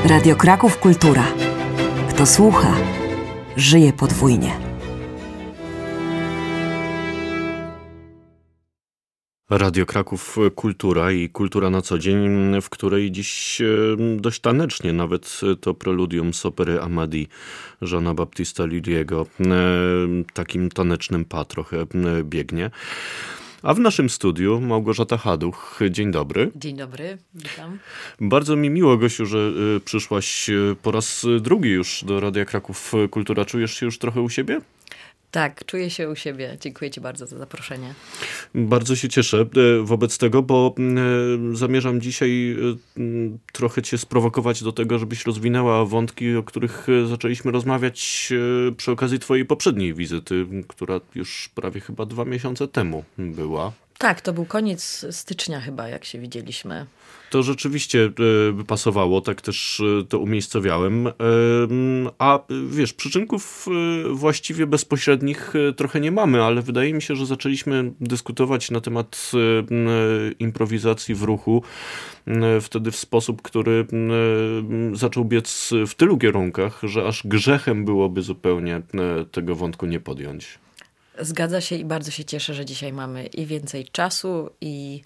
Radio Kraków Kultura. Kto słucha, żyje podwójnie. Radio Kraków Kultura i Kultura na co dzień, w której dziś dość tanecznie nawet to preludium z opery Amadí Jeana Baptista Lully'ego takim tanecznym pas trochę biegnie. A w naszym studiu Małgorzata Haduch. Dzień dobry. Dzień dobry, witam. Bardzo mi miło, Gosiu, że przyszłaś po raz drugi już do Radia Kraków Kultura. Czujesz się już trochę u siebie? Tak, czuję się u siebie. Dziękuję Ci bardzo za zaproszenie. Bardzo się cieszę wobec tego, bo zamierzam dzisiaj trochę Cię sprowokować do tego, żebyś rozwinęła wątki, o których zaczęliśmy rozmawiać przy okazji Twojej poprzedniej wizyty, która już prawie chyba 2 miesiące temu była. Tak, to był koniec stycznia chyba, jak się widzieliśmy. To rzeczywiście pasowało, tak też to umiejscowiałem. A wiesz, przyczynków właściwie bezpośrednich trochę nie mamy, ale wydaje mi się, że zaczęliśmy dyskutować na temat improwizacji w ruchu wtedy w sposób, który zaczął biec w tylu kierunkach, że aż grzechem byłoby zupełnie tego wątku nie podjąć. Zgadza się i bardzo się cieszę, że dzisiaj mamy i więcej czasu i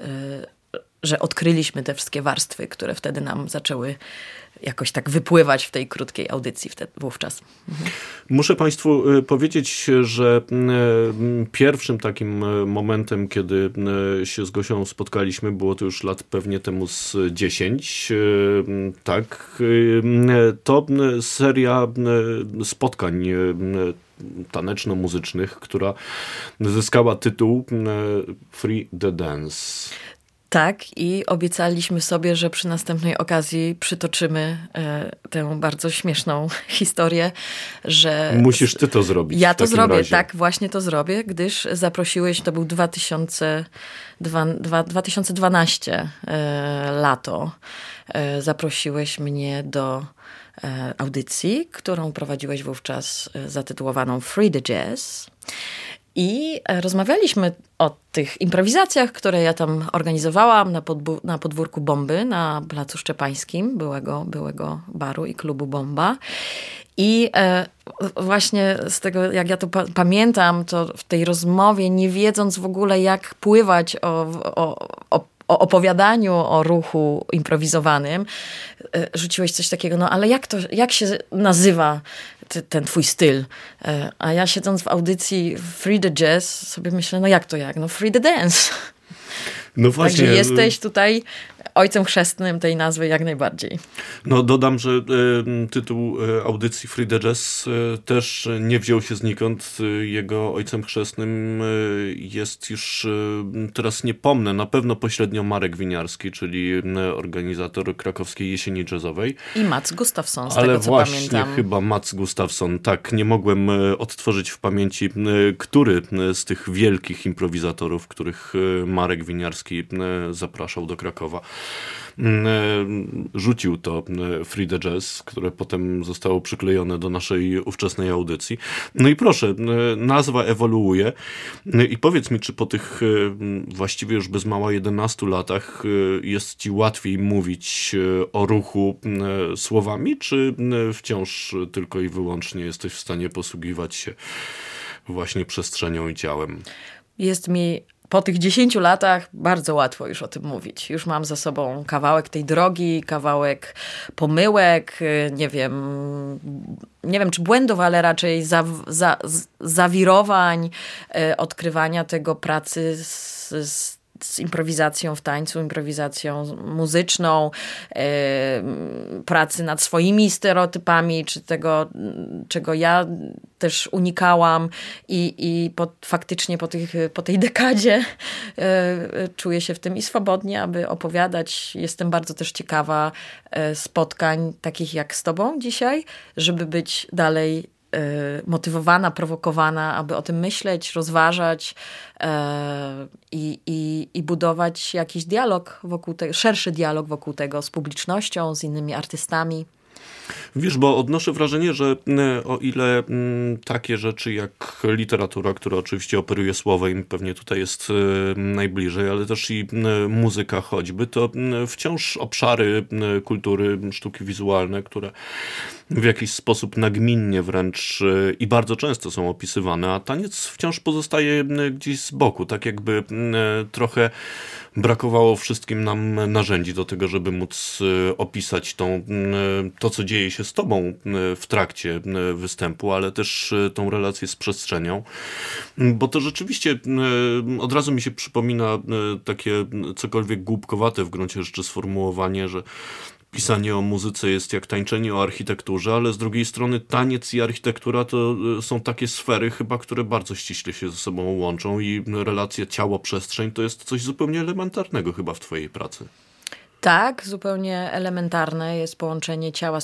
że odkryliśmy te wszystkie warstwy, które wtedy nam zaczęły jakoś tak wypływać w tej krótkiej audycji wówczas. Muszę Państwu powiedzieć, że pierwszym takim momentem, kiedy się z Gosią spotkaliśmy, było to już lat pewnie temu z 10. Tak, to seria spotkań taneczno-muzycznych, która zyskała tytuł Free the Dance. Tak, i obiecaliśmy sobie, że przy następnej okazji przytoczymy tę bardzo śmieszną historię, że... Musisz ty to zrobić. Ja to zrobię, razie. Tak, właśnie to zrobię, gdyż zaprosiłeś, to był 2012 lato, zaprosiłeś mnie do audycji, którą prowadziłeś wówczas zatytułowaną Free the Jazz. I rozmawialiśmy o tych improwizacjach, które ja tam organizowałam na podwórku Bomby, na Placu Szczepańskim, byłego baru i klubu Bomba. I właśnie z tego, jak ja to pamiętam, to w tej rozmowie, nie wiedząc w ogóle, jak pływać o opowiadaniu o ruchu improwizowanym, rzuciłeś coś takiego, no ale jak się nazywa ten twój styl? A ja siedząc w audycji Free the Jazz sobie myślę, no jak? No Free the Dance. No właśnie. Także jesteś tutaj ojcem chrzestnym tej nazwy jak najbardziej. No dodam, że tytuł audycji Free the Jazz też nie wziął się znikąd. Jego ojcem chrzestnym jest już, teraz nie pomnę, na pewno pośrednio Marek Winiarski, czyli organizator krakowskiej jesieni jazzowej. I Mats Gustafsson, z ale tego co właśnie, pamiętam. chyba Mats Gustafsson. Tak, nie mogłem odtworzyć w pamięci, który z tych wielkich improwizatorów, których Marek Winiarski zapraszał do Krakowa, rzucił to Free the Jazz, które potem zostało przyklejone do naszej ówczesnej audycji. No i proszę, nazwa ewoluuje. I powiedz mi, czy po tych właściwie już bez mała 11 latach jest ci łatwiej mówić o ruchu słowami, czy wciąż tylko i wyłącznie jesteś w stanie posługiwać się właśnie przestrzenią i ciałem? Jest mi po tych 10 latach bardzo łatwo już o tym mówić. Już mam za sobą kawałek tej drogi, kawałek pomyłek, nie wiem czy błędów, ale raczej zawirowań, odkrywania tego pracy z improwizacją w tańcu, improwizacją muzyczną, pracy nad swoimi stereotypami, czy tego, czego ja też unikałam i faktycznie po tej dekadzie czuję się w tym i swobodnie, aby opowiadać. Jestem bardzo też ciekawa spotkań takich jak z tobą dzisiaj, żeby być dalej motywowana, prowokowana, aby o tym myśleć, rozważać i budować jakiś dialog wokół tego, szerszy dialog wokół tego z publicznością, z innymi artystami. Wiesz, bo odnoszę wrażenie, że o ile takie rzeczy jak literatura, która oczywiście operuje słowem, pewnie tutaj jest najbliżej, ale też i muzyka choćby, to wciąż obszary kultury, sztuki wizualne, które w jakiś sposób nagminnie wręcz i bardzo często są opisywane, a taniec wciąż pozostaje gdzieś z boku, tak jakby trochę brakowało wszystkim nam narzędzi do tego, żeby móc opisać to, co dzieje się z tobą w trakcie występu, ale też tą relację z przestrzenią. Bo to rzeczywiście od razu mi się przypomina takie cokolwiek głupkowate w gruncie rzeczy sformułowanie, że pisanie o muzyce jest jak tańczenie o architekturze, ale z drugiej strony taniec i architektura to są takie sfery chyba, które bardzo ściśle się ze sobą łączą i relacja ciało-przestrzeń to jest coś zupełnie elementarnego chyba w twojej pracy. Tak, zupełnie elementarne jest połączenie ciała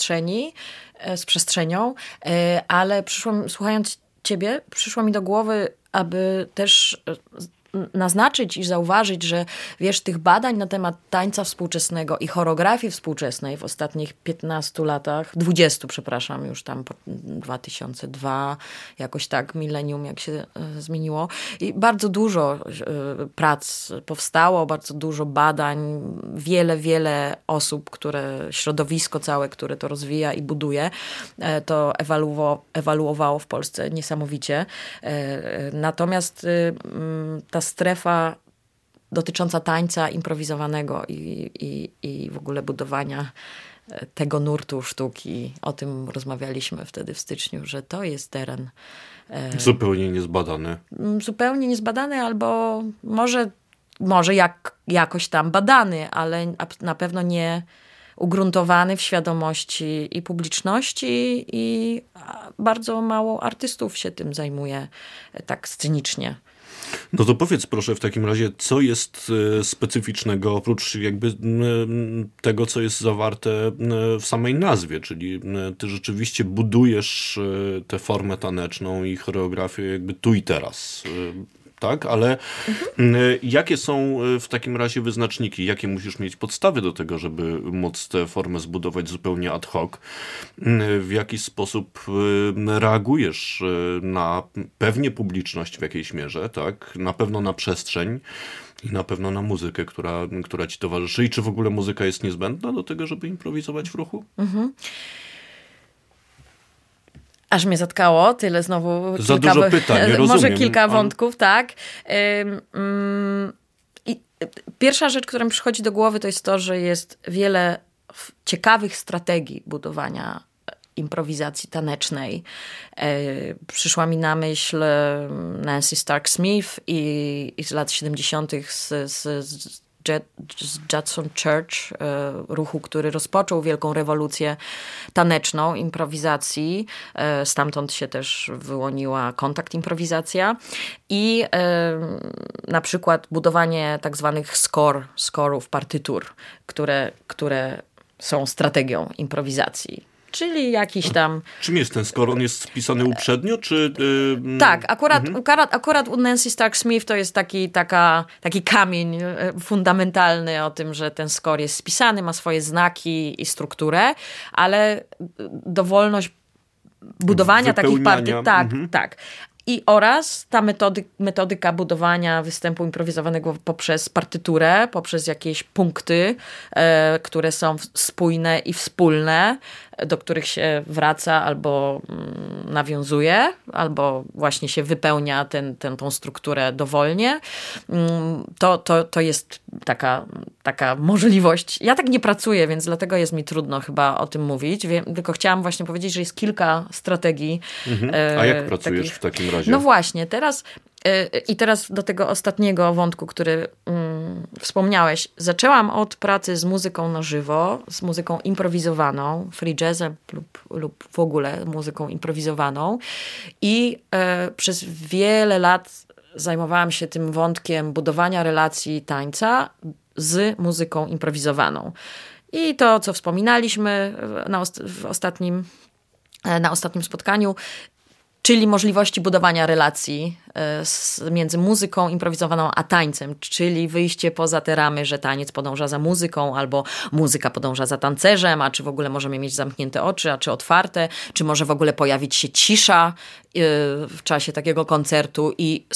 z przestrzenią, ale słuchając ciebie, przyszło mi do głowy, aby też naznaczyć i zauważyć, że wiesz, tych badań na temat tańca współczesnego i choreografii współczesnej w ostatnich 15 latach, 20, przepraszam, już tam 2002, jakoś tak, milenium, jak się zmieniło. I bardzo dużo prac powstało, bardzo dużo badań, wiele osób, środowisko całe, które to rozwija i buduje, to ewaluowało w Polsce niesamowicie. Natomiast ta strefa dotycząca tańca improwizowanego i w ogóle budowania tego nurtu sztuki, o tym rozmawialiśmy wtedy w styczniu, że to jest teren zupełnie niezbadany. Zupełnie niezbadany, albo może jakoś tam badany, ale na pewno nie ugruntowany w świadomości i publiczności, i bardzo mało artystów się tym zajmuje tak scenicznie. No to powiedz proszę w takim razie, co jest specyficznego oprócz jakby tego, co jest zawarte w samej nazwie, czyli ty rzeczywiście budujesz tę formę taneczną i choreografię jakby tu i teraz. Tak, ale jakie są w takim razie wyznaczniki? Jakie musisz mieć podstawy do tego, żeby móc tę formę zbudować zupełnie ad hoc? W jaki sposób reagujesz na pewnie publiczność w jakiejś mierze, tak? Na pewno na przestrzeń i na pewno na muzykę, która ci towarzyszy. I czy w ogóle muzyka jest niezbędna do tego, żeby improwizować w ruchu? Aż mnie zatkało, tyle znowu. Za dużo pytań, rozumiem. Może kilka wątków, tak. I pierwsza rzecz, która mi przychodzi do głowy, to jest to, że jest wiele ciekawych strategii budowania improwizacji tanecznej. Przyszła mi na myśl Nancy Stark Smith i z lat 70. z Judson Church, ruchu, który rozpoczął wielką rewolucję taneczną, improwizacji. Stamtąd się też wyłoniła kontakt improwizacja i na przykład budowanie tak zwanych skorów, partytur, które są strategią improwizacji. Czyli jakiś tam... Czym jest ten score? On jest spisany uprzednio, czy... Tak, akurat u Nancy Stark Smith to jest taki kamień fundamentalny o tym, że ten score jest spisany, ma swoje znaki i strukturę, ale dowolność budowania takich partii... Tak. I oraz ta metodyka budowania występu improwizowanego poprzez partyturę, poprzez jakieś punkty, które są spójne i wspólne, do których się wraca albo nawiązuje, albo właśnie się wypełnia tą strukturę dowolnie. To jest taka możliwość. Ja tak nie pracuję, więc dlatego jest mi trudno chyba o tym mówić. Tylko chciałam właśnie powiedzieć, że jest kilka strategii. A jak pracujesz w takim razie? No właśnie, teraz do tego ostatniego wątku, który wspomniałeś. Zaczęłam od pracy z muzyką na żywo, z muzyką improwizowaną, free jazzem lub w ogóle muzyką improwizowaną i przez wiele lat zajmowałam się tym wątkiem budowania relacji tańca z muzyką improwizowaną. I to, co wspominaliśmy na ostatnim spotkaniu, czyli możliwości budowania relacji między muzyką improwizowaną a tańcem, czyli wyjście poza te ramy, że taniec podąża za muzyką, albo muzyka podąża za tancerzem, a czy w ogóle możemy mieć zamknięte oczy, a czy otwarte, czy może w ogóle pojawić się cisza w czasie takiego koncertu i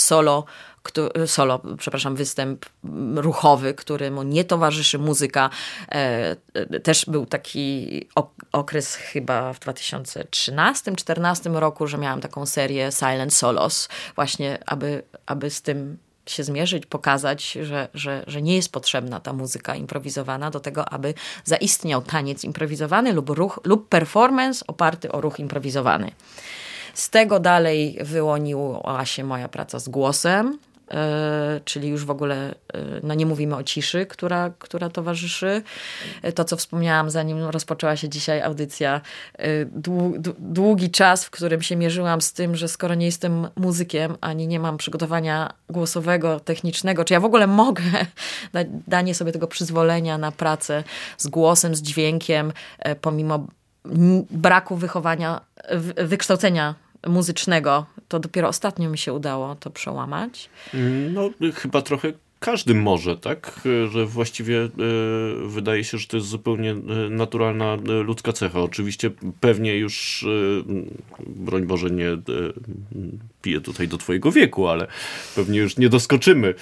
występ ruchowy, któremu nie towarzyszy muzyka. Też był taki okres chyba w 2013-2014 roku, że miałam taką serię Silent Solos, właśnie aby z tym się zmierzyć, pokazać, że nie jest potrzebna ta muzyka improwizowana do tego, aby zaistniał taniec improwizowany lub performance oparty o ruch improwizowany. Z tego dalej wyłoniła się moja praca z głosem, czyli już w ogóle nie mówimy o ciszy, która towarzyszy. To, co wspomniałam, zanim rozpoczęła się dzisiaj audycja, długi czas, w którym się mierzyłam z tym, że skoro nie jestem muzykiem, ani nie mam przygotowania głosowego, technicznego, czy ja w ogóle mogę danie sobie tego przyzwolenia na pracę z głosem, z dźwiękiem, pomimo braku wykształcenia muzycznego, to dopiero ostatnio mi się udało to przełamać. No, chyba trochę każdy może, tak? Że właściwie wydaje się, że to jest zupełnie naturalna ludzka cecha. Oczywiście pewnie już, broń Boże, nie piję tutaj do twojego wieku, ale pewnie już nie doskoczymy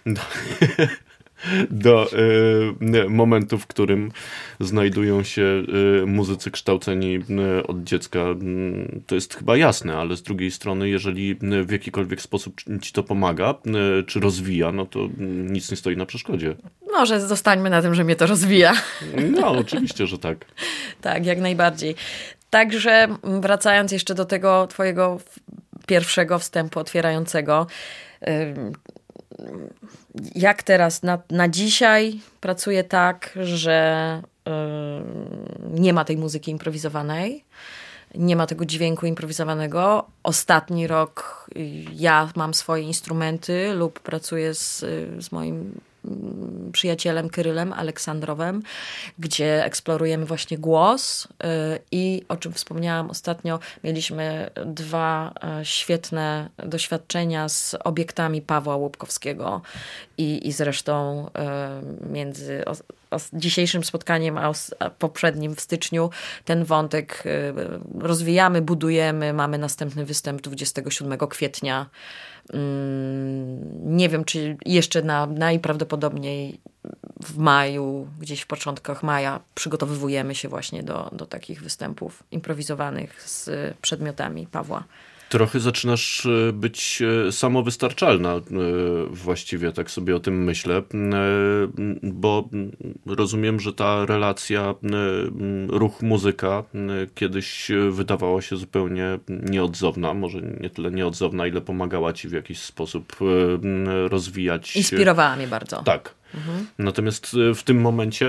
do momentu, w którym znajdują się muzycy kształceni od dziecka. To jest chyba jasne, ale z drugiej strony, jeżeli w jakikolwiek sposób ci to pomaga, czy rozwija, no to nic nie stoi na przeszkodzie. Może zostańmy na tym, że mnie to rozwija. No, oczywiście, że tak. Tak, jak najbardziej. Także wracając jeszcze do tego twojego pierwszego wstępu otwierającego, jak teraz na dzisiaj pracuję tak, że nie ma tej muzyki improwizowanej, nie ma tego dźwięku improwizowanego. Ostatni rok ja mam swoje instrumenty lub pracuję z moim przyjacielem Kyrylem Aleksandrowem, gdzie eksplorujemy właśnie głos i o czym wspomniałam ostatnio, mieliśmy 2 świetne doświadczenia z obiektami Pawła Łupkowskiego i zresztą między dzisiejszym spotkaniem a poprzednim w styczniu ten wątek rozwijamy, budujemy, mamy następny występ 27 kwietnia. Nie wiem, czy jeszcze najprawdopodobniej w maju, gdzieś w początkach maja przygotowywujemy się właśnie do takich występów improwizowanych z przedmiotami Pawła. Trochę zaczynasz być samowystarczalna właściwie, tak sobie o tym myślę, bo rozumiem, że ta relacja ruch-muzyka kiedyś wydawała się zupełnie nieodzowna, może nie tyle nieodzowna, ile pomagała ci w jakiś sposób rozwijać. Inspirowała mnie bardzo. Tak. Natomiast w tym momencie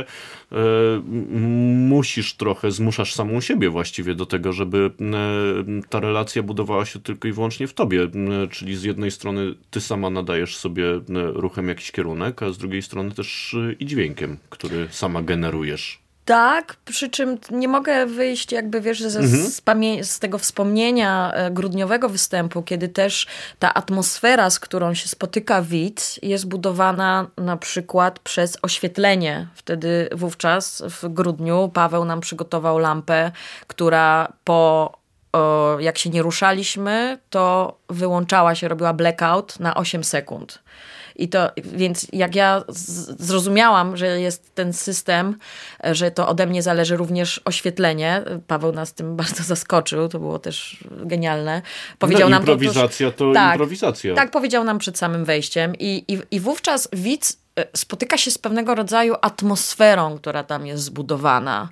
zmuszasz samą siebie właściwie do tego, żeby ta relacja budowała się tylko i wyłącznie w tobie. Czyli z jednej strony ty sama nadajesz sobie ruchem jakiś kierunek, a z drugiej strony też i dźwiękiem, który sama generujesz. Tak, przy czym nie mogę wyjść jakby, wiesz, z tego wspomnienia grudniowego występu, kiedy też ta atmosfera, z którą się spotyka widz, jest budowana na przykład przez oświetlenie. Wówczas w grudniu Paweł nam przygotował lampę, która jak się nie ruszaliśmy, to wyłączała się, robiła blackout na 8 sekund. Więc jak ja zrozumiałam, że jest ten system, że to ode mnie zależy również oświetlenie, Paweł nas tym bardzo zaskoczył, to było też genialne. Powiedział nam improwizacja to improwizacja. Tak, powiedział nam przed samym wejściem i wówczas widz spotyka się z pewnego rodzaju atmosferą, która tam jest zbudowana.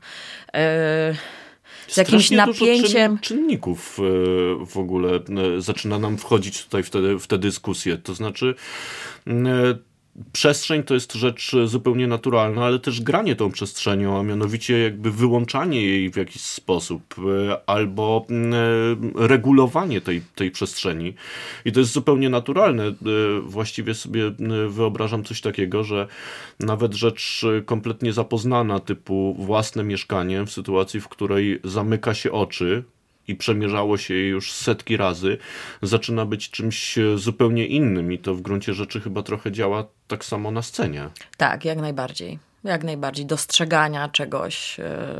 Z jakimś napięciem. Dużo czynników w ogóle zaczyna nam wchodzić tutaj w tę dyskusję. To znaczy przestrzeń to jest rzecz zupełnie naturalna, ale też granie tą przestrzenią, a mianowicie jakby wyłączanie jej w jakiś sposób albo regulowanie tej przestrzeni. I to jest zupełnie naturalne. Właściwie sobie wyobrażam coś takiego, że nawet rzecz kompletnie zapoznana typu własne mieszkanie w sytuacji, w której zamyka się oczy, i przemierzało się je już setki razy, zaczyna być czymś zupełnie innym i to w gruncie rzeczy chyba trochę działa tak samo na scenie. Tak, jak najbardziej. Jak najbardziej. Dostrzegania czegoś,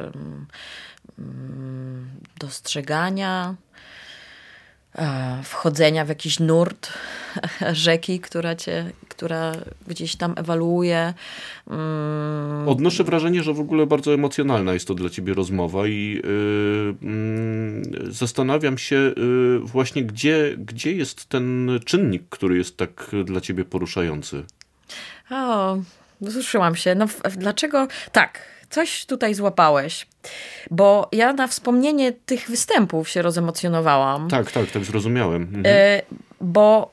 wchodzenia w jakiś nurt rzeki, która gdzieś tam ewoluuje. Odnoszę wrażenie, że w ogóle bardzo emocjonalna jest to dla ciebie rozmowa i zastanawiam się właśnie, gdzie jest ten czynnik, który jest tak dla ciebie poruszający. Wzruszyłam się. No, dlaczego? Tak, coś tutaj złapałeś. Bo ja na wspomnienie tych występów się rozemocjonowałam. Tak zrozumiałem. Bo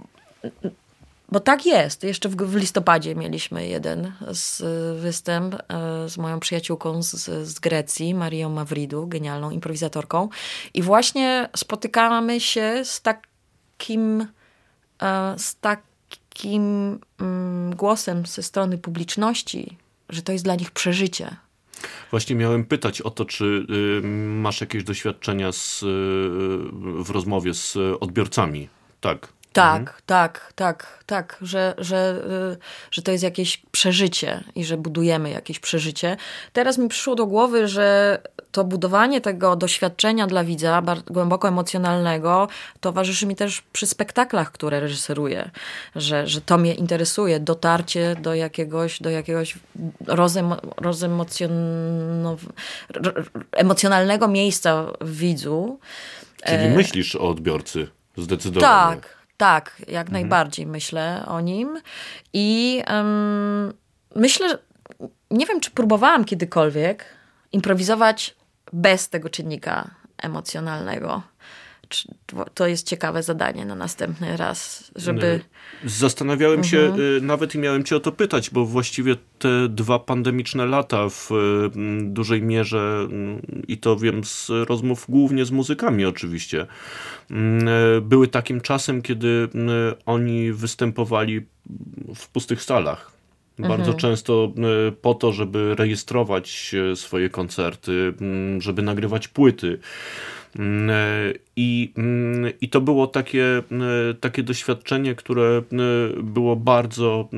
tak jest. Jeszcze w listopadzie mieliśmy jeden występ z moją przyjaciółką z Grecji, Marią Mavridou, genialną improwizatorką. I właśnie spotykamy się z takim głosem ze strony publiczności, że to jest dla nich przeżycie. Właśnie miałem pytać o to, czy masz jakieś doświadczenia w rozmowie z odbiorcami. Tak. Tak, że to jest jakieś przeżycie i że budujemy jakieś przeżycie. Teraz mi przyszło do głowy, że to budowanie tego doświadczenia dla widza, głęboko emocjonalnego, towarzyszy mi też przy spektaklach, które reżyseruję. Że to mnie interesuje, dotarcie do jakiegoś emocjonalnego miejsca w widzu. Czyli myślisz o odbiorcy zdecydowanie. Tak, jak najbardziej myślę o nim i myślę, że nie wiem, czy próbowałam kiedykolwiek improwizować bez tego czynnika emocjonalnego. To jest ciekawe zadanie na następny raz, żeby... Zastanawiałem się nawet i miałem cię o to pytać, bo właściwie te 2 pandemiczne lata w dużej mierze, i to wiem z rozmów głównie z muzykami oczywiście, były takim czasem, kiedy oni występowali w pustych salach. Bardzo często po to, żeby rejestrować swoje koncerty, żeby nagrywać płyty. I to było takie doświadczenie, które było bardzo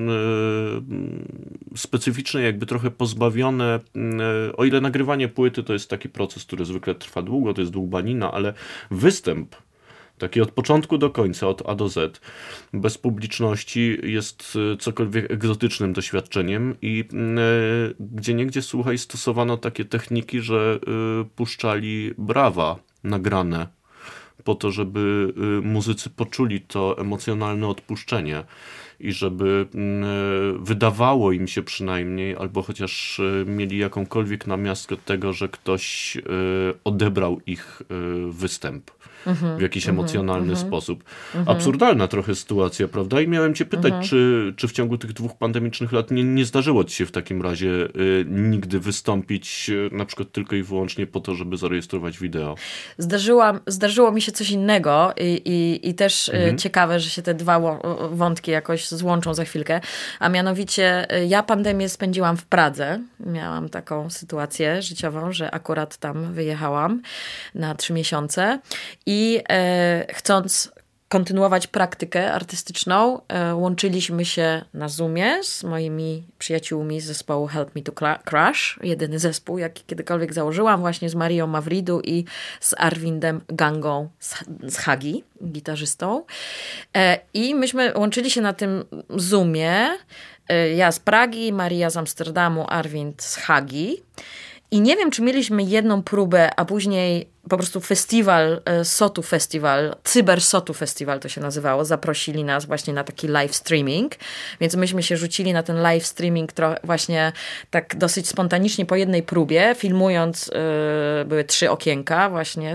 specyficzne, jakby trochę pozbawione. O ile nagrywanie płyty to jest taki proces, który zwykle trwa długo, to jest dłubanina, ale występ taki od początku do końca, od A do Z, bez publiczności jest cokolwiek egzotycznym doświadczeniem i gdzieniegdzie, słuchaj, stosowano takie techniki, że puszczali brawa nagrane po to, żeby muzycy poczuli to emocjonalne odpuszczenie i żeby wydawało im się przynajmniej, albo chociaż mieli jakąkolwiek namiastkę tego, że ktoś odebrał ich występ w jakiś emocjonalny sposób. Absurdalna trochę sytuacja, prawda? I miałem cię pytać, czy w ciągu tych 2 pandemicznych lat nie zdarzyło ci się w takim razie nigdy wystąpić na przykład tylko i wyłącznie po to, żeby zarejestrować wideo? Zdarzyło mi się coś innego i też ciekawe, że się te 2 wątki jakoś złączą za chwilkę, a mianowicie ja pandemię spędziłam w Pradze. Miałam taką sytuację życiową, że akurat tam wyjechałam na 3 miesiące i chcąc kontynuować praktykę artystyczną, łączyliśmy się na Zoomie z moimi przyjaciółmi z zespołu Help Me to Crash, jedyny zespół, jaki kiedykolwiek założyłam, właśnie z Marią Mavridou i z Arvindem Gangą z Hagi, gitarzystą. I myśmy łączyli się na tym Zoomie, ja z Pragi, Maria z Amsterdamu, Arvind z Hagi. I nie wiem, czy mieliśmy jedną próbę, a później po prostu festiwal, Sotu Festiwal, Cyber Sotu Festiwal to się nazywało. Zaprosili nas właśnie na taki live streaming, więc myśmy się rzucili na ten live streaming właśnie tak dosyć spontanicznie po jednej próbie, filmując, były 3 okienka właśnie.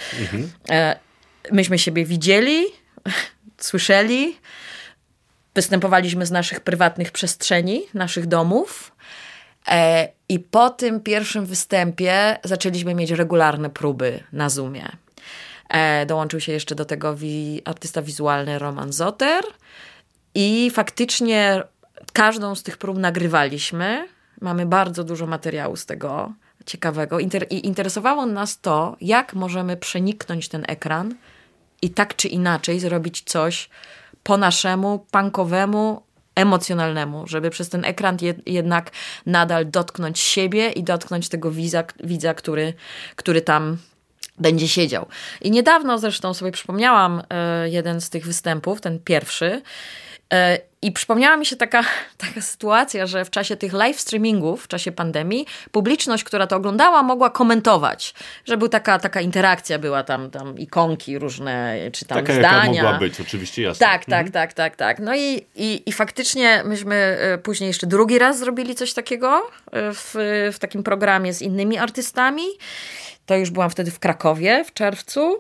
Myśmy siebie widzieli, słyszeli, występowaliśmy z naszych prywatnych przestrzeni, naszych domów. I po tym pierwszym występie zaczęliśmy mieć regularne próby na Zoomie. Dołączył się jeszcze do tego artysta wizualny Roman Zoter i faktycznie każdą z tych prób nagrywaliśmy. Mamy bardzo dużo materiału z tego, ciekawego. I interesowało nas to, jak możemy przeniknąć ten ekran i tak czy inaczej zrobić coś po naszemu, punkowemu, emocjonalnemu, żeby przez ten ekran jednak nadal dotknąć siebie i dotknąć tego widza, który tam będzie siedział. I niedawno zresztą sobie przypomniałam jeden z tych występów, ten pierwszy, i przypomniała mi się taka sytuacja, że w czasie tych live streamingów, w czasie pandemii, publiczność, która to oglądała, mogła komentować, że była taka interakcja, była tam ikonki różne, czy tam taka, zdania. Jaka mogła być, oczywiście, jasne. Tak. No i faktycznie myśmy później jeszcze drugi raz zrobili coś takiego w takim programie z innymi artystami. To już byłam wtedy w Krakowie w czerwcu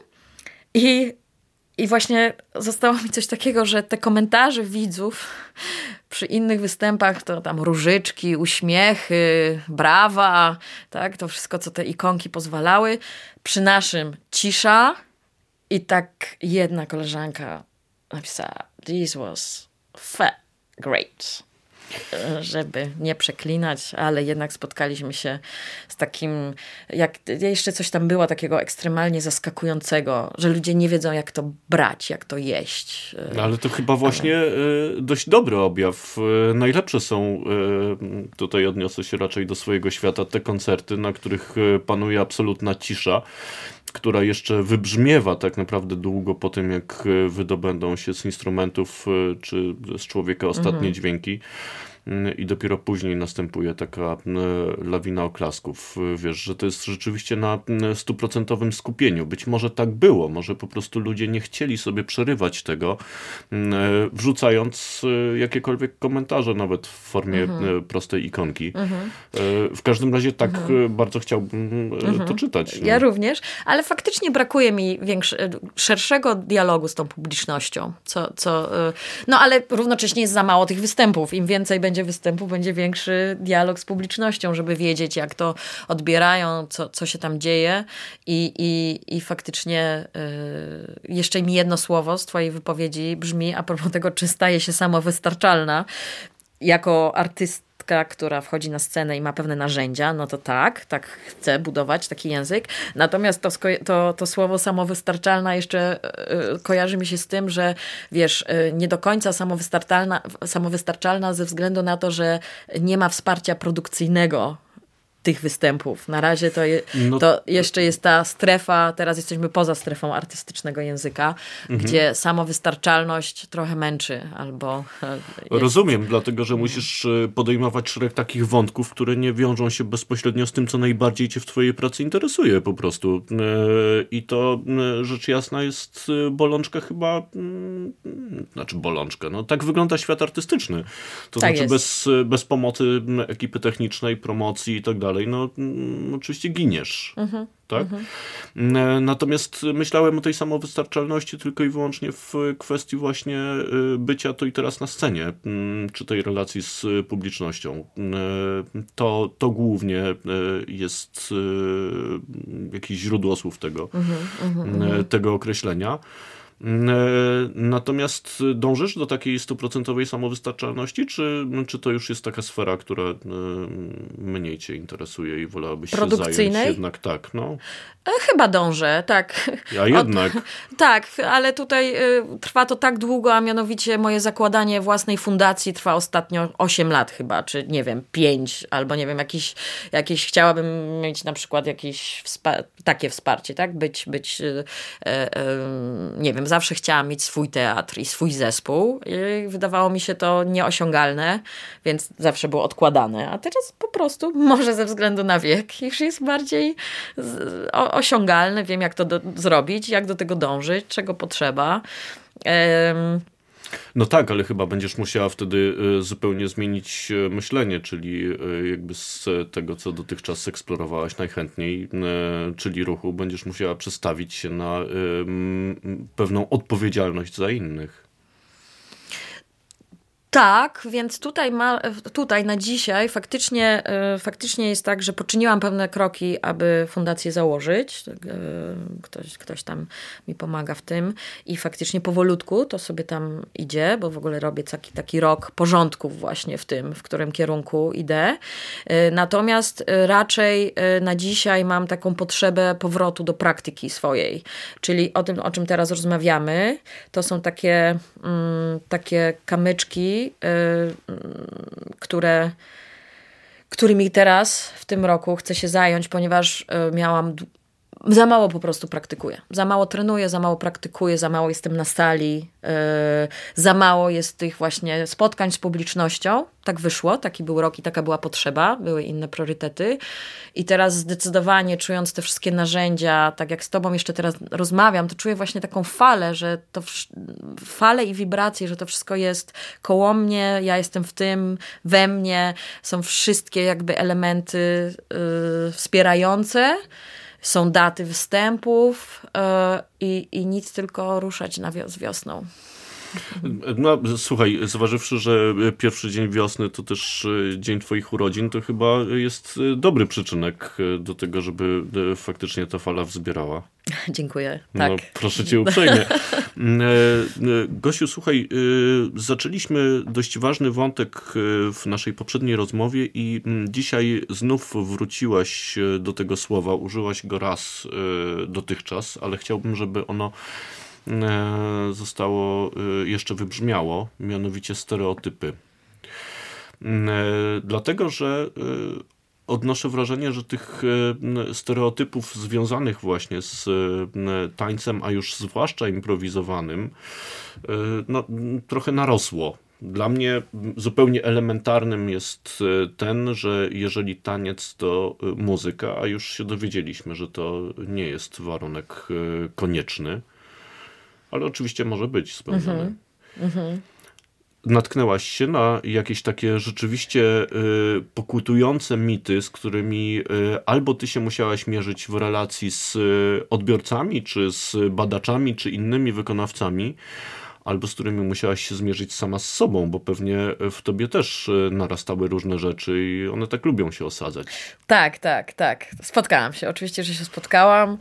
i właśnie zostało mi coś takiego, że te komentarze widzów przy innych występach, to tam różyczki, uśmiechy, brawa, tak, to wszystko, co te ikonki pozwalały. Przy naszym cisza i tak jedna koleżanka napisała: "This was great." Żeby nie przeklinać, ale jednak spotkaliśmy się z takim, jak jeszcze coś tam było takiego ekstremalnie zaskakującego, że ludzie nie wiedzą, jak to brać, jak to jeść. No, ale to chyba właśnie dość dobry objaw. Najlepsze są, tutaj odniosę się raczej do swojego świata, te koncerty, na których panuje absolutna cisza, która jeszcze wybrzmiewa tak naprawdę długo po tym, jak wydobędą się z instrumentów czy z człowieka ostatnie dźwięki. I dopiero później następuje taka lawina oklasków. Wiesz, że to jest rzeczywiście na 100% skupieniu. Być może tak było, może po prostu ludzie nie chcieli sobie przerywać tego, wrzucając jakiekolwiek komentarze, nawet w formie prostej ikonki. W każdym razie tak bardzo chciałbym to czytać. Ja również, ale faktycznie brakuje mi szerszego dialogu z tą publicznością. No ale równocześnie jest za mało tych występów. Im więcej będzie występu, będzie większy dialog z publicznością, żeby wiedzieć, jak to odbierają, co się tam dzieje i faktycznie jeszcze mi jedno słowo z twojej wypowiedzi brzmi a propos tego, czy staje się samowystarczalna jako artystka, która wchodzi na scenę i ma pewne narzędzia, no to tak chcę budować taki język. Natomiast to słowo samowystarczalna jeszcze kojarzy mi się z tym, że wiesz, nie do końca samowystarczalna ze względu na to, że nie ma wsparcia produkcyjnego tych występów. Na razie to jeszcze jest ta strefa, teraz jesteśmy poza strefą artystycznego języka, gdzie samowystarczalność trochę męczy, albo... Rozumiem, dlatego, że musisz podejmować szereg takich wątków, które nie wiążą się bezpośrednio z tym, co najbardziej cię w twojej pracy interesuje po prostu. I to rzecz jasna jest bolączka chyba, znaczy bolączka, no tak wygląda świat artystyczny. To tak znaczy jest. bez pomocy ekipy technicznej, promocji i tak dalej, no oczywiście giniesz. Tak? Natomiast myślałem o tej samowystarczalności tylko i wyłącznie w kwestii właśnie bycia tu i teraz na scenie, czy tej relacji z publicznością. To głównie jest jakieś źródło słów tego określenia. Natomiast dążysz do takiej 100% samowystarczalności, czy to już jest taka sfera, która mniej cię interesuje i wolałabyś się zająć jednak tak, no? Chyba dążę, tak. A jednak. Tak, ale tutaj trwa to tak długo, a mianowicie moje zakładanie własnej fundacji trwa ostatnio 8 lat chyba, czy nie wiem, 5, albo nie wiem, jakieś chciałabym mieć na przykład jakieś takie wsparcie, tak? Być nie wiem, zawsze chciałam mieć swój teatr i swój zespół i wydawało mi się to nieosiągalne, więc zawsze było odkładane, a teraz po prostu, może ze względu na wiek, już jest bardziej osiągalne, wiem jak to zrobić, jak do tego dążyć, czego potrzeba. No tak, ale chyba będziesz musiała wtedy zupełnie zmienić myślenie, czyli jakby z tego, co dotychczas eksplorowałaś najchętniej, czyli ruchu, będziesz musiała przestawić się na pewną odpowiedzialność za innych. Tak, więc tutaj na dzisiaj faktycznie jest tak, że poczyniłam pewne kroki, aby fundację założyć. Ktoś tam mi pomaga w tym i faktycznie powolutku to sobie tam idzie, bo w ogóle robię taki rok porządków właśnie w tym, w którym kierunku idę. Natomiast raczej na dzisiaj mam taką potrzebę powrotu do praktyki swojej, czyli o tym, o czym teraz rozmawiamy. To są takie kamyczki, którymi teraz w tym roku chcę się zająć, ponieważ za mało po prostu praktykuję. Za mało trenuję, za mało praktykuję, za mało jestem na sali, za mało jest tych właśnie spotkań z publicznością. Tak wyszło, taki był rok i taka była potrzeba, były inne priorytety. I teraz zdecydowanie czując te wszystkie narzędzia, tak jak z tobą jeszcze teraz rozmawiam, to czuję właśnie taką falę, że falę i wibracje, że to wszystko jest koło mnie, ja jestem w tym, we mnie, są wszystkie jakby elementy wspierające. Są daty występów i nic, tylko ruszać z wiosną. No słuchaj, zważywszy, że pierwszy dzień wiosny to też dzień twoich urodzin, to chyba jest dobry przyczynek do tego, żeby faktycznie ta fala wzbierała. Dziękuję, tak. No, proszę cię uprzejmie. Gosiu, słuchaj, zaczęliśmy dość ważny wątek w naszej poprzedniej rozmowie i dzisiaj znów wróciłaś do tego słowa, użyłaś go raz dotychczas, ale chciałbym, żeby ono zostało jeszcze wybrzmiało, mianowicie stereotypy. Dlatego, że odnoszę wrażenie, że tych stereotypów związanych właśnie z tańcem, a już zwłaszcza improwizowanym, no, trochę narosło. Dla mnie zupełnie elementarnym jest ten, że jeżeli taniec to muzyka, a już się dowiedzieliśmy, że to nie jest warunek konieczny, ale oczywiście może być spełniony. Natknęłaś się na jakieś takie rzeczywiście pokutujące mity, z którymi albo ty się musiałaś mierzyć w relacji z odbiorcami, czy z badaczami, czy innymi wykonawcami, albo z którymi musiałaś się zmierzyć sama z sobą, bo pewnie w tobie też narastały różne rzeczy i one tak lubią się osadzać. Tak. Spotkałam się. Oczywiście, że się spotkałam.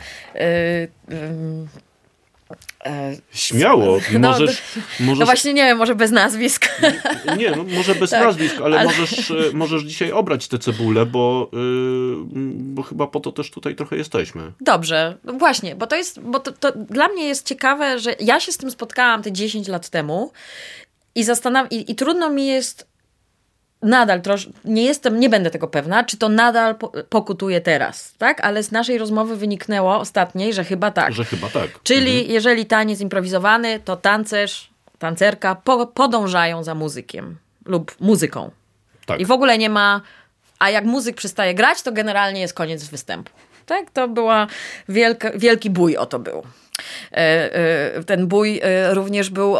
Śmiało. Możesz... No właśnie nie wiem, może bez nazwisk. Nie, no może bez nazwisk, ale możesz dzisiaj obrać tę cebulę, bo chyba po to też tutaj trochę jesteśmy. Dobrze, no właśnie, bo to dla mnie jest ciekawe, że ja się z tym spotkałam te 10 lat temu i trudno mi jest nadal nie będę tego pewna, czy to nadal pokutuje teraz, tak? Ale z naszej rozmowy wyniknęło ostatniej, że chyba tak. Czyli jeżeli taniec improwizowany, to tancerka podążają za muzykiem lub muzyką. Tak. I w ogóle nie ma, a jak muzyk przestaje grać, to generalnie jest koniec występu. Tak? To była wielki bój o to był. Ten bój również był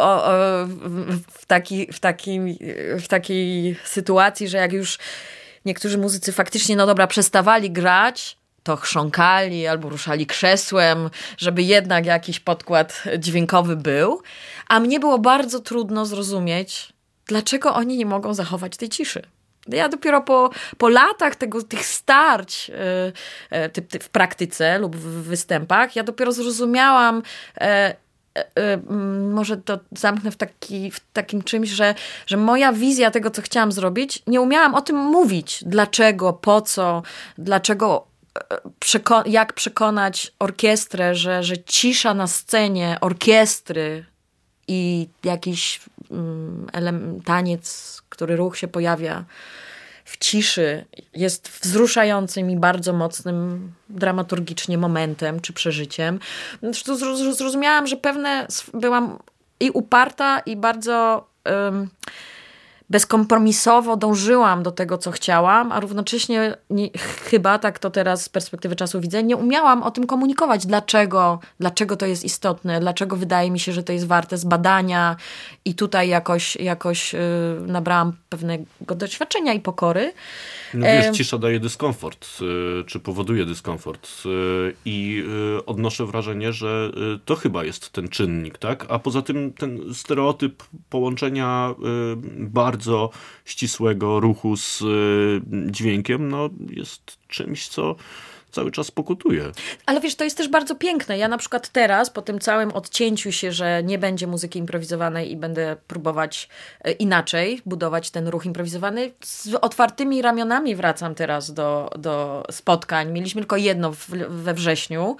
w takiej sytuacji, że jak już niektórzy muzycy faktycznie, no dobra, przestawali grać, to chrząkali albo ruszali krzesłem, żeby jednak jakiś podkład dźwiękowy był. A mnie było bardzo trudno zrozumieć, dlaczego oni nie mogą zachować tej ciszy. Ja dopiero po latach tych starć w praktyce lub w występach, ja dopiero zrozumiałam, może to zamknę w takim czymś, że moja wizja tego, co chciałam zrobić, nie umiałam o tym mówić. Dlaczego, po co, dlaczego, jak przekonać orkiestrę, że cisza na scenie orkiestry i jakiś taniec, który ruch się pojawia w ciszy, jest wzruszającym i bardzo mocnym dramaturgicznie momentem czy przeżyciem. Tu zrozumiałam, że byłam i uparta i bardzo bezkompromisowo dążyłam do tego, co chciałam, a równocześnie chyba, tak to teraz z perspektywy czasu widzę, nie umiałam o tym komunikować. Dlaczego to jest istotne, dlaczego wydaje mi się, że to jest warte zbadania i tutaj jakoś nabrałam pewnego tego doświadczenia i pokory. No wiesz, cisza daje dyskomfort, czy powoduje dyskomfort i odnoszę wrażenie, że to chyba jest ten czynnik, tak? A poza tym ten stereotyp połączenia bardzo ścisłego ruchu z dźwiękiem, no jest czymś, co cały czas pokutuje. Ale wiesz, to jest też bardzo piękne. Ja na przykład teraz, po tym całym odcięciu się, że nie będzie muzyki improwizowanej i będę próbować inaczej budować ten ruch improwizowany, z otwartymi ramionami wracam teraz do spotkań. Mieliśmy tylko jedno we wrześniu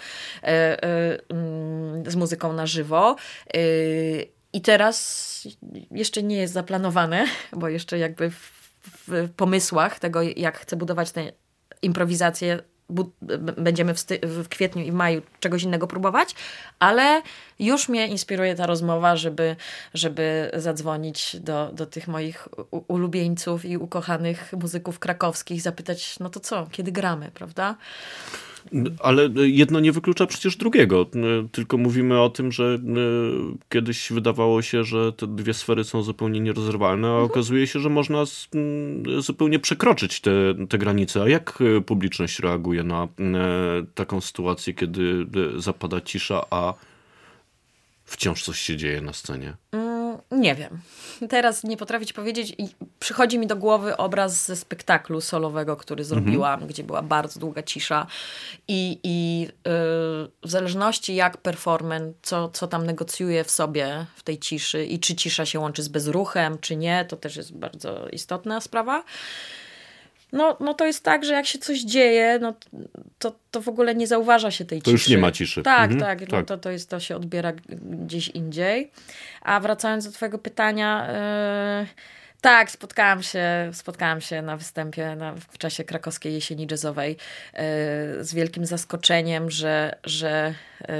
z muzyką na żywo. I teraz jeszcze nie jest zaplanowane, bo jeszcze jakby w pomysłach tego, jak chcę budować tę improwizację, będziemy w kwietniu i w maju czegoś innego próbować, ale już mnie inspiruje ta rozmowa, żeby zadzwonić do tych moich ulubieńców i ukochanych muzyków krakowskich, zapytać, no to co, kiedy gramy, prawda? Ale jedno nie wyklucza przecież drugiego. Tylko mówimy o tym, że kiedyś wydawało się, że te dwie sfery są zupełnie nierozerwalne, a okazuje się, że można zupełnie przekroczyć te granice. A jak publiczność reaguje na taką sytuację, kiedy zapada cisza, a wciąż coś się dzieje na scenie? Nie wiem. Teraz nie potrafię ci powiedzieć. I przychodzi mi do głowy obraz ze spektaklu solowego, który zrobiłam, gdzie była bardzo długa cisza i w zależności jak performer, co tam negocjuje w sobie w tej ciszy i czy cisza się łączy z bezruchem, czy nie, to też jest bardzo istotna sprawa. No to jest tak, że jak się coś dzieje, no to w ogóle nie zauważa się tej ciszy. To już nie ma ciszy. Tak. No to się odbiera gdzieś indziej. A wracając do twojego pytania, tak, spotkałam się na występie w czasie krakowskiej jesieni jazzowej z wielkim zaskoczeniem, że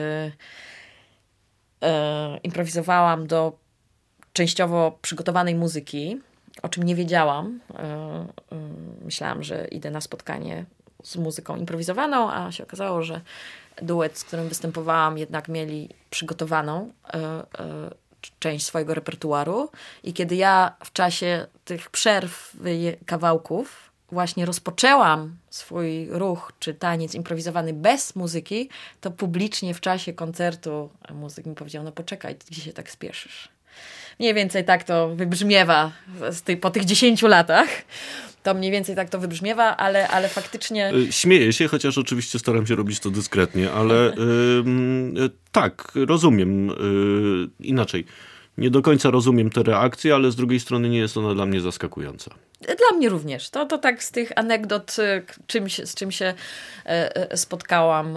improwizowałam do częściowo przygotowanej muzyki, o czym nie wiedziałam. Myślałam, że idę na spotkanie z muzyką improwizowaną, a się okazało, że duet, z którym występowałam, jednak mieli przygotowaną część swojego repertuaru. I kiedy ja w czasie tych przerw kawałków właśnie rozpoczęłam swój ruch czy taniec improwizowany bez muzyki, to publicznie w czasie koncertu muzyk mi powiedział, no poczekaj, ty się tak spieszysz. Mniej więcej tak to wybrzmiewa po tych 10 latach. To mniej więcej tak to wybrzmiewa, ale faktycznie... Śmieję się, chociaż oczywiście staram się robić to dyskretnie, ale tak, rozumiem. Inaczej. Nie do końca rozumiem te reakcje, ale z drugiej strony nie jest ona dla mnie zaskakująca. Dla mnie również. To tak z tych anegdot, z czym się spotkałam,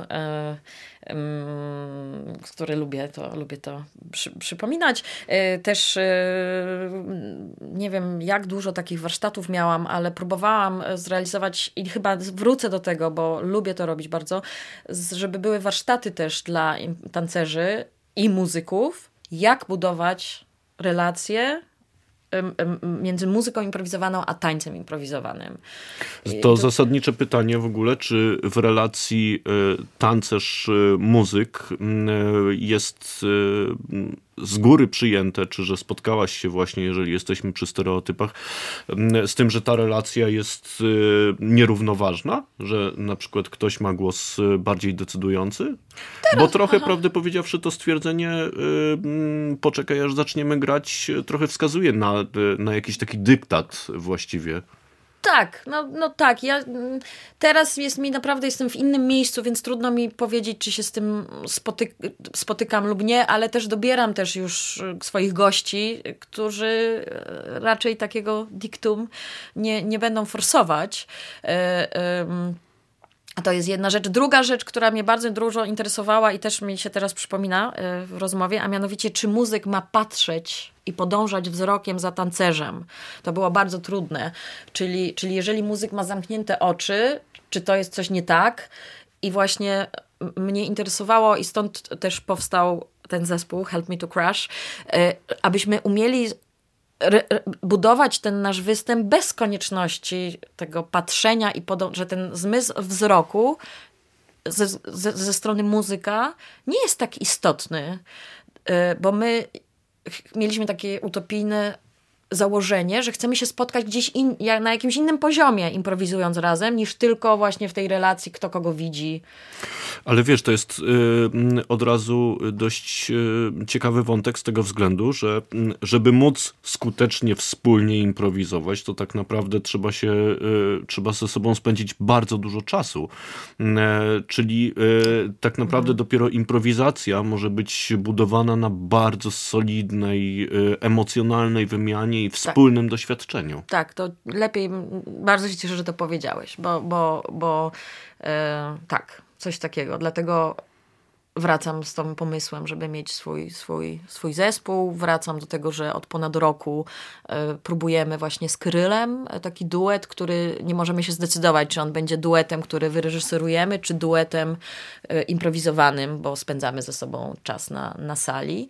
które lubię to przypominać. Też nie wiem, jak dużo takich warsztatów miałam, ale próbowałam zrealizować i chyba wrócę do tego, bo lubię to robić bardzo, żeby były warsztaty też dla tancerzy i muzyków, jak budować relacje między muzyką improwizowaną a tańcem improwizowanym. To zasadnicze pytanie w ogóle, czy w relacji tancerz-muzyk jest z góry przyjęte, czy że spotkałaś się właśnie, jeżeli jesteśmy przy stereotypach, z tym, że ta relacja jest nierównoważna, że na przykład ktoś ma głos bardziej decydujący? Bo trochę, prawdę powiedziawszy, to stwierdzenie poczekaj, aż zaczniemy grać, trochę wskazuje na jakiś taki dyktat właściwie. Tak, no tak. Ja teraz jestem w innym miejscu, więc trudno mi powiedzieć, czy się z tym spotykam lub nie, ale też dobieram też już swoich gości, którzy raczej takiego diktum nie będą forsować. To jest jedna rzecz. Druga rzecz, która mnie bardzo dużo interesowała i też mi się teraz przypomina w rozmowie, a mianowicie, czy muzyk ma patrzeć i podążać wzrokiem za tancerzem. To było bardzo trudne. Czyli jeżeli muzyk ma zamknięte oczy, czy to jest coś nie tak? I właśnie mnie interesowało i stąd też powstał ten zespół Help Me to Crash, abyśmy umieli budować ten nasz występ bez konieczności tego patrzenia i że ten zmysł wzroku ze strony muzyka nie jest tak istotny, bo my mieliśmy takie utopijne założenie, że chcemy się spotkać gdzieś na jakimś innym poziomie, improwizując razem, niż tylko właśnie w tej relacji, kto kogo widzi. Ale wiesz, to jest od razu dość ciekawy wątek z tego względu, że żeby móc skutecznie wspólnie improwizować, to tak naprawdę trzeba ze sobą spędzić bardzo dużo czasu. Czyli tak naprawdę dopiero improwizacja może być budowana na bardzo solidnej, emocjonalnej wymianie i wspólnym doświadczeniu. Tak, to lepiej, bardzo się cieszę, że to powiedziałeś, bo tak, coś takiego. Dlatego wracam z tym pomysłem, żeby mieć swój zespół. Wracam do tego, że od ponad roku próbujemy właśnie z Krylem taki duet, który nie możemy się zdecydować, czy on będzie duetem, który wyreżyserujemy, czy duetem improwizowanym, bo spędzamy ze sobą czas na sali.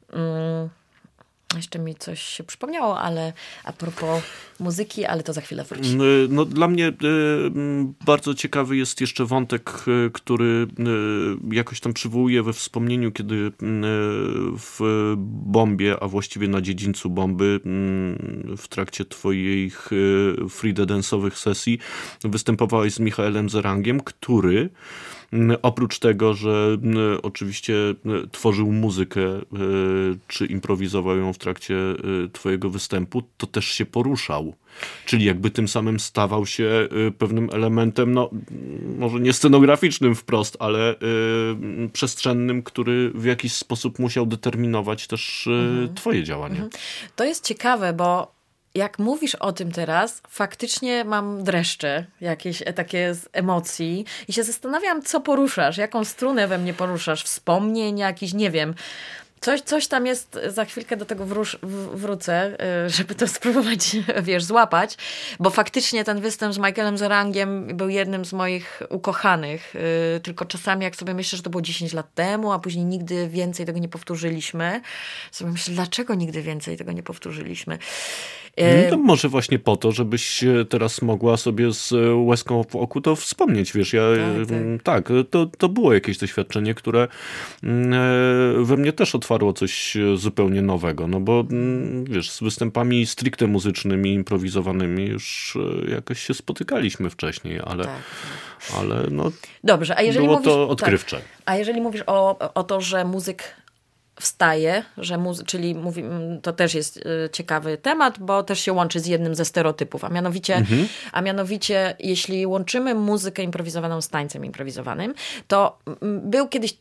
Jeszcze mi coś się przypomniało, ale a propos muzyki, ale to za chwilę wróci. No, dla mnie bardzo ciekawy jest jeszcze wątek, który jakoś tam przywołuję we wspomnieniu, kiedy w Bombie, a właściwie na dziedzińcu Bomby, w trakcie twoich freedance'owych sesji występowałeś z Michaelem Zerangiem, który oprócz tego, że oczywiście tworzył muzykę, czy improwizował ją w trakcie twojego występu, to też się poruszał. Czyli jakby tym samym stawał się pewnym elementem, no może nie scenograficznym wprost, ale przestrzennym, który w jakiś sposób musiał determinować też twoje działanie. To jest ciekawe, bo jak mówisz o tym teraz, faktycznie mam dreszcze, jakieś takie z emocji i się zastanawiam, co poruszasz, jaką strunę we mnie poruszasz, wspomnień jakiś, nie wiem. Coś tam jest, za chwilkę do tego wrócę, żeby to spróbować, złapać, bo faktycznie ten występ z Michaelem Zerangiem był jednym z moich ukochanych, tylko czasami jak sobie myślę, że to było 10 lat temu, a później nigdy więcej tego nie powtórzyliśmy, sobie myślę, dlaczego nigdy więcej tego nie powtórzyliśmy? No może właśnie po to, żebyś teraz mogła sobie z łezką w oku to wspomnieć, wiesz, to było jakieś doświadczenie, które we mnie też otwarło coś zupełnie nowego, no bo wiesz, z występami stricte muzycznymi, improwizowanymi już jakoś się spotykaliśmy wcześniej, ale no dobrze, a jeżeli było to odkrywcze. Tak, a jeżeli mówisz o to, że muzyk wstaje, czyli to też jest ciekawy temat, bo też się łączy z jednym ze stereotypów, a mianowicie jeśli łączymy muzykę improwizowaną z tańcem improwizowanym, to był kiedyś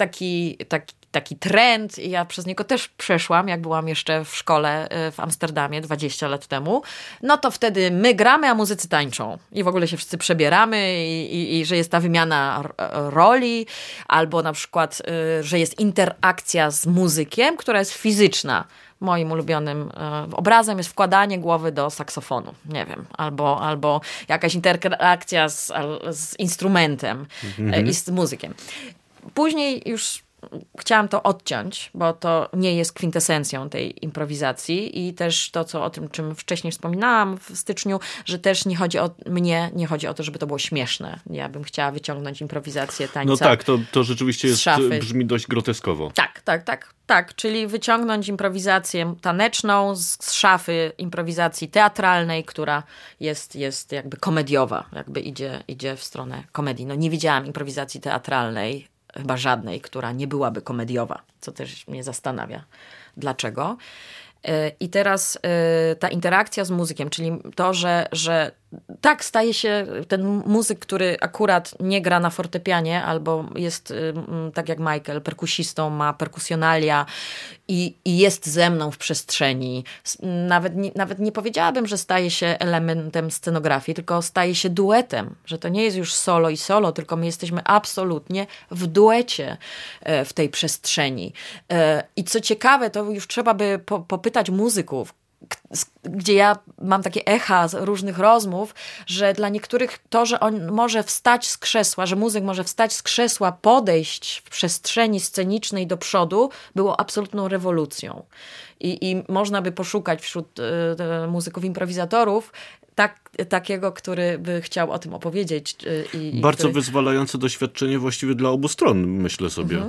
taki trend i ja przez niego też przeszłam, jak byłam jeszcze w szkole w Amsterdamie 20 lat temu, no to wtedy my gramy, a muzycy tańczą i w ogóle się wszyscy przebieramy i że jest ta wymiana roli, albo na przykład, że jest interakcja z muzykiem, która jest fizyczna. Moim ulubionym obrazem jest wkładanie głowy do saksofonu, nie wiem, albo jakaś interakcja z instrumentem i z muzykiem. Później już chciałam to odciąć, bo to nie jest kwintesencją tej improwizacji i też to, o tym, czym wcześniej wspominałam w styczniu, że też nie chodzi o to, żeby to było śmieszne. Ja bym chciała wyciągnąć improwizację tańca. No tak, to rzeczywiście brzmi dość groteskowo. Tak, czyli wyciągnąć improwizację taneczną z szafy improwizacji teatralnej, która jest jakby komediowa, jakby idzie w stronę komedii. No nie widziałam improwizacji teatralnej, chyba żadnej, która nie byłaby komediowa, co też mnie zastanawia. Dlaczego? I teraz ta interakcja z muzykiem, czyli to, że tak staje się ten muzyk, który akurat nie gra na fortepianie albo jest, tak jak Michael, perkusistą, ma perkusjonalia i jest ze mną w przestrzeni. Nawet nie powiedziałabym, że staje się elementem scenografii, tylko staje się duetem, że to nie jest już solo i solo, tylko my jesteśmy absolutnie w duecie w tej przestrzeni. I co ciekawe, to już trzeba by popytać muzyków, gdzie ja mam takie echa z różnych rozmów, że dla niektórych to, że on może wstać z krzesła, że muzyk może wstać z krzesła, podejść w przestrzeni scenicznej do przodu, było absolutną rewolucją. I można by poszukać wśród muzyków improwizatorów takiego, który by chciał o tym opowiedzieć. Bardzo wyzwalające doświadczenie właściwie dla obu stron, myślę sobie.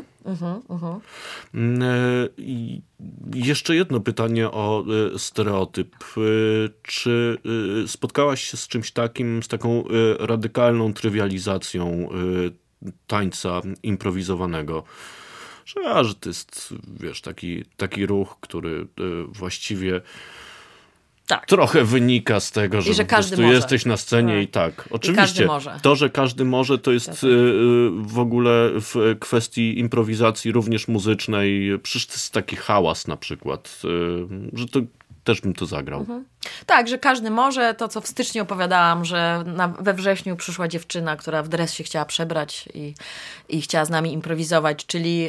I jeszcze jedno pytanie o stereotyp. Czy spotkałaś się z czymś takim, z taką radykalną trywializacją tańca improwizowanego? Że to jest, wiesz, taki ruch, który właściwie trochę wynika z tego, że po prostu jesteś na scenie i tak. Oczywiście, to, że każdy może, to jest w ogóle w kwestii improwizacji również muzycznej, przecież to jest taki hałas na przykład, że to też bym to zagrał. Tak, że każdy może. To, co w styczniu opowiadałam, że we wrześniu przyszła dziewczyna, która w dres się chciała przebrać i chciała z nami improwizować, czyli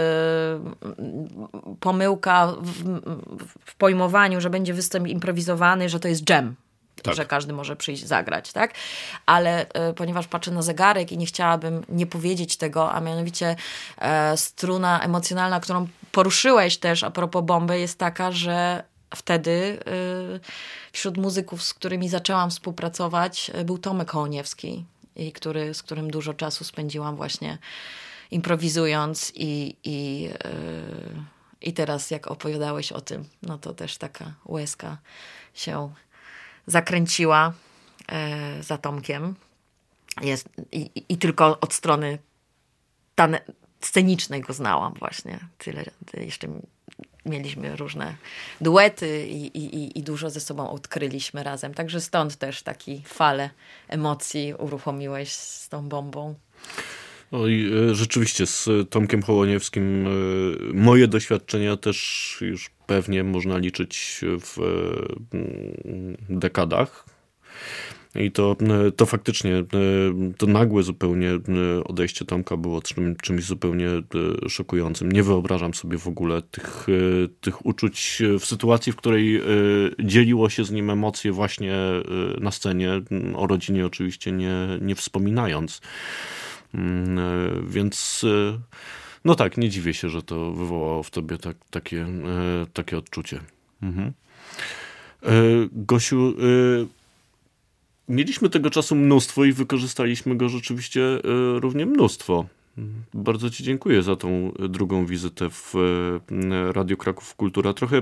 pomyłka w pojmowaniu, że będzie występ improwizowany, że to jest jam. Tak. Że każdy może przyjść zagrać, tak? Ale ponieważ patrzę na zegarek i nie chciałabym nie powiedzieć tego, a mianowicie struna emocjonalna, którą poruszyłeś też a propos bomby, jest taka, że wtedy wśród muzyków, z którymi zaczęłam współpracować, był Tomek Hołoniewski, z którym dużo czasu spędziłam właśnie improwizując i teraz jak opowiadałeś o tym, no to też taka łezka się zakręciła za Tomkiem. I tylko od strony scenicznej go znałam właśnie. Tyle jeszcze mieliśmy różne duety i dużo ze sobą odkryliśmy razem. Także stąd też taki falę emocji uruchomiłeś z tą bombą. I rzeczywiście z Tomkiem Hołoniewskim moje doświadczenia też już pewnie można liczyć w dekadach. I to faktycznie, to nagłe zupełnie odejście Tomka było czymś zupełnie szokującym. Nie wyobrażam sobie w ogóle tych uczuć w sytuacji, w której dzieliło się z nim emocje właśnie na scenie, o rodzinie oczywiście nie wspominając. Więc no tak, nie dziwię się, że to wywołało w tobie takie odczucie. Gosiu, mieliśmy tego czasu mnóstwo i wykorzystaliśmy go rzeczywiście równie mnóstwo. Bardzo ci dziękuję za tą drugą wizytę w Radiu Kraków Kultura. Trochę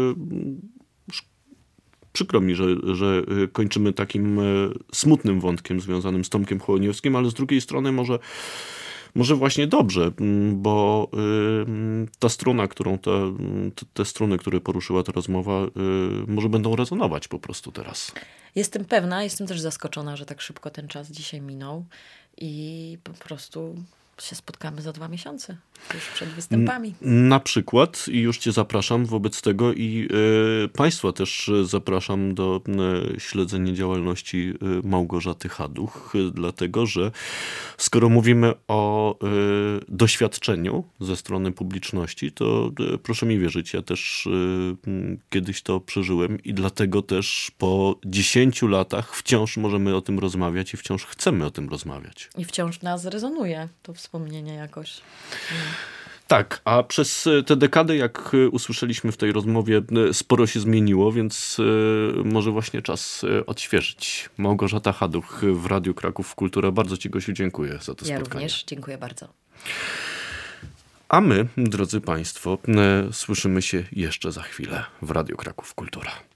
przykro mi, że kończymy takim smutnym wątkiem związanym z Tomkiem Hołoniewskim, ale z drugiej strony może właśnie dobrze, bo ta struna, te struny, które poruszyła ta rozmowa, może będą rezonować po prostu teraz. Jestem pewna, jestem też zaskoczona, że tak szybko ten czas dzisiaj minął i po prostu się spotkamy za 2 miesiące, już przed występami. Na przykład i już cię zapraszam wobec tego i państwa też zapraszam do śledzenia działalności Małgorzaty Haduch, dlatego że skoro mówimy o doświadczeniu ze strony publiczności, to proszę mi wierzyć, ja też kiedyś to przeżyłem i dlatego też po 10 latach wciąż możemy o tym rozmawiać i wciąż chcemy o tym rozmawiać. I wciąż nas rezonuje to wspomnienie jakoś. Tak, a przez te dekady, jak usłyszeliśmy w tej rozmowie, sporo się zmieniło, więc może właśnie czas odświeżyć. Małgorzata Haduch w Radiu Kraków Kultura. Bardzo ci, Gosiu, dziękuję za to spotkanie. Ja również dziękuję bardzo. A my, drodzy państwo, słyszymy się jeszcze za chwilę w Radiu Kraków Kultura.